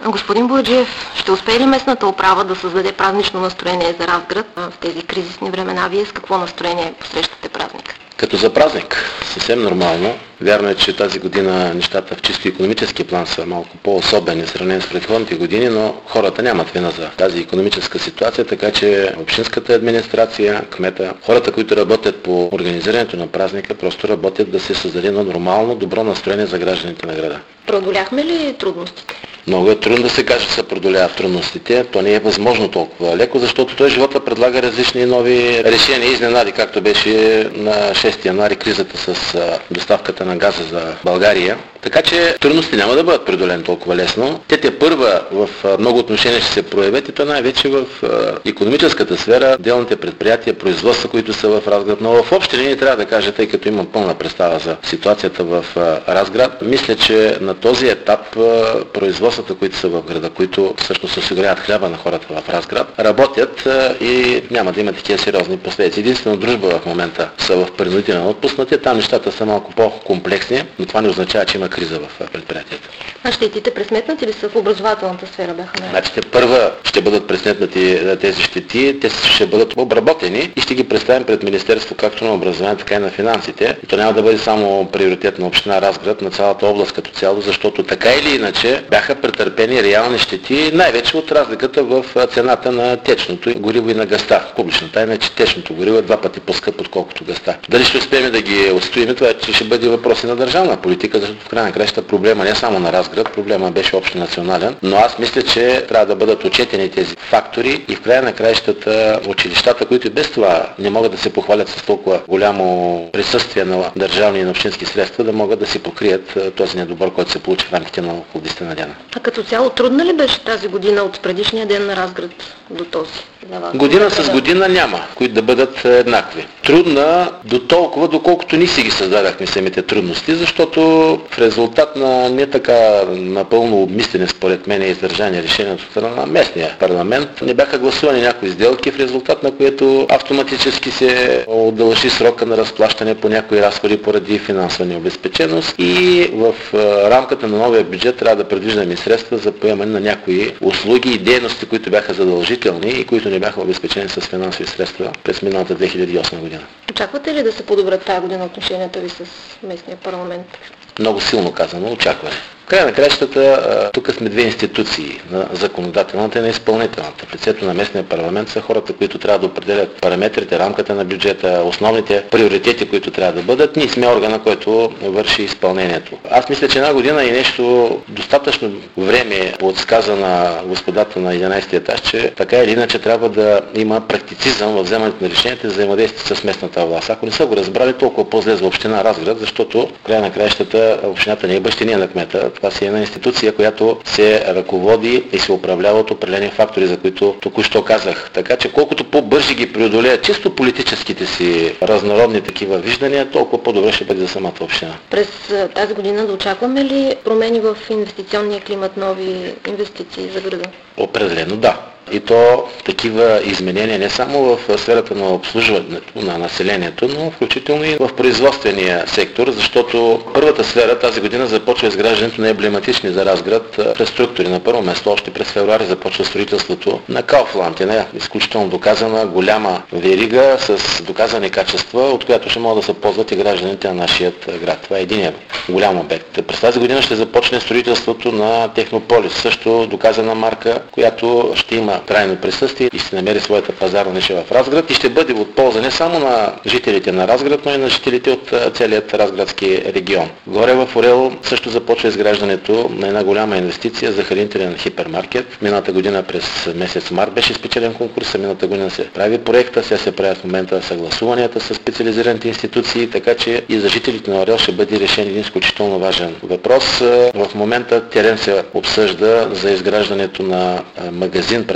Господин Бояджиев, ще успее ли местната управа да създаде празнично настроение за Разград в тези кризисни времена? Вие с какво настроение посрещате празника? Като за празник, съвсем нормално. Вярно е, че тази година нещата в чисто икономически план са малко по-особени в сравнение с предходните години, но хората нямат вина за тази икономическа ситуация, така че общинската администрация, кмета, хората, които работят по организирането на празника, просто работят да се създаде едно нормално, добро настроение за гражданите на града. Преодоляхме ли трудностите? Много е трудно да се каже, че се преодоляват трудностите. То не е възможно толкова леко, защото той живота предлага различни нови решения и изненади, както беше на 6 януари кризата с доставката на газа за България. Така че трудности няма да бъдат преодолени толкова лесно. Те първа в много отношения ще се проявят и то най-вече в икономическата сфера, делните предприятия, производства, които са в Разград. Но в общи линии трябва да кажа, тъй като имам пълна представа за ситуацията в Разград, мисля, че на този етап производствата, които са в града, които всъщност осигуряват хляба на хората в Разград, работят и няма да има такива сериозни последици. Единствено дружба в момента са в принудителен отпуск, но там нещата са малко по-комплексни, но това не означава, че има криза в предприятията. А щетите пресметнати ли са в образователната сфера? Значи те първа ще бъдат пресметнати тези щети, те ще бъдат обработени и ще ги представим пред Министерство както на образованието, така и на финансите. И то няма да бъде само приоритет на община Разград, на цялата област като цяло, защото така или иначе бяха претърпени реални щети, най-вече от разликата в цената на течното гориво и на газта. Публична тайна е, че течното гориво е 2 пъти по-скъпо, отколкото газта. Дали ще успеем да ги отстоим, това ще бъде въпрос и на държавна политика, защото в крайна на краща проблема не само на Разград, проблема беше общонационален, но аз мисля, че трябва да бъдат отчетени тези фактори и в края на краищата училищата, които и без това не могат да се похвалят с толкова голямо присъствие на държавни и на общински средства, да могат да си покрият този недобор, който се получи в рамките на около 10 на дена. А като цяло трудна ли беше тази година от предишния ден на Разград до този? Година с година няма, които да бъдат еднакви. Трудна до толкова, доколкото ние си ги създадахме самите трудности, защото в резултат на не така напълно обмислени според мен и издържани решения от страна на местния парламент, не бяха гласувани някои сделки, в резултат на което автоматически се удължи срока на разплащане по някои разходи поради финансова необезпеченост и в рамката на новия бюджет трябва да предвиждаме средства за поемане на някои услуги и дейности, които бяха задължителни и които не бяха обезпечени с финансови средства през миналата 2008 година. Очаквате ли да се подобрят тази година отношенията ви с местния парламент? Много силно казано, очакване. В края на краищата, тук сме две институции, на законодателната и на изпълнителната. В лицето на местния парламент са хората, които трябва да определят параметрите, рамката на бюджета, основните приоритети, които трябва да бъдат. Ние сме органа, който върши изпълнението. Аз мисля, че една година и нещо достатъчно време подсказа на господата на 11 етаж, че така или иначе трябва да има практицизъм в вземането на решенията и взаимодействие с местната власт. Ако не са го разбрали, толкова по-зле за община Разград, защото в края на краищата общината не е бащиния на кмета. Това си е една институция, която се ръководи и се управлява от определени фактори, за които току-що казах. Така че колкото по-бързи ги преодолеят чисто политическите си разнородни такива виждания, толкова по-добре ще бъде за самата община. През тази година да очакваме ли промени в инвестиционния климат, нови инвестиции за града? Определено да. И то такива изменения не само в сферата на обслужването на населението, но включително и в производствения сектор, защото първата сфера тази година започва изграждането на емблематични за Разград преструктури. На първо место, още през февруари започва строителството на Kaufland, една изключително доказана голяма верига с доказани качества, от която ще могат да се ползват и гражданите на нашия град. Това е един голям обект. През тази година ще започне строителството на Технополис, също доказана марка, която ще има трайно присъствие и ще намери своята пазарна ниша в Разград и ще бъде от полза не само на жителите на Разград, но и на жителите от целият разградски регион. Горе в Орел също започва изграждането на една голяма инвестиция за хранителен хипермаркет. Миналата година през месец март беше спечелен конкурс, миналата година се прави проекта, сега се правят в момента съгласуванията с специализираните институции, така че и за жителите на Орел ще бъде решен един изключително важен въпрос. В момента терен се обсъжда за изграждането на магазин през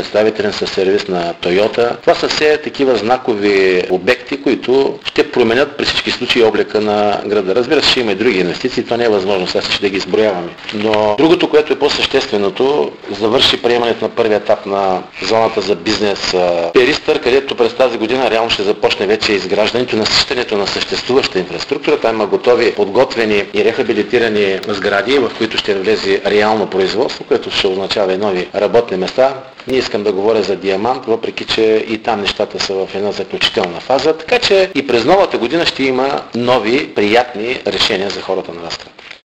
представителен със сервис на Тойота. Това са все такива знакови обекти, които ще променят при всички случаи облика на града. Разбира се, ще има и други инвестиции, това не е възможно, сега ще да ги изброяваме. Но другото, което е по-същественото, завърши приемането на първия етап на зоната за бизнес Перистър, където през тази година реално ще започне вече изграждането, насъщането на съществуваща инфраструктура. Там има готови, подготвени и рехабилитирани сгради, в които ще влезе реално производство, което ще означава и нови работни места. Не искам да говоря за Диамант, въпреки че и там нещата са в една заключителна фаза, така че и през новата година ще има нови, приятни решения за хората на Разград.